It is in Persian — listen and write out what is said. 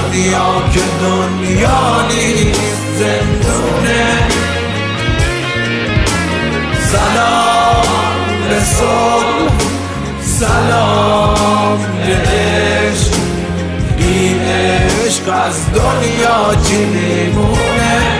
دنیا که دنیا نیست زندونه. سلام به صلح، سلام به عشق، بی عشق از دنیا چی میمونه؟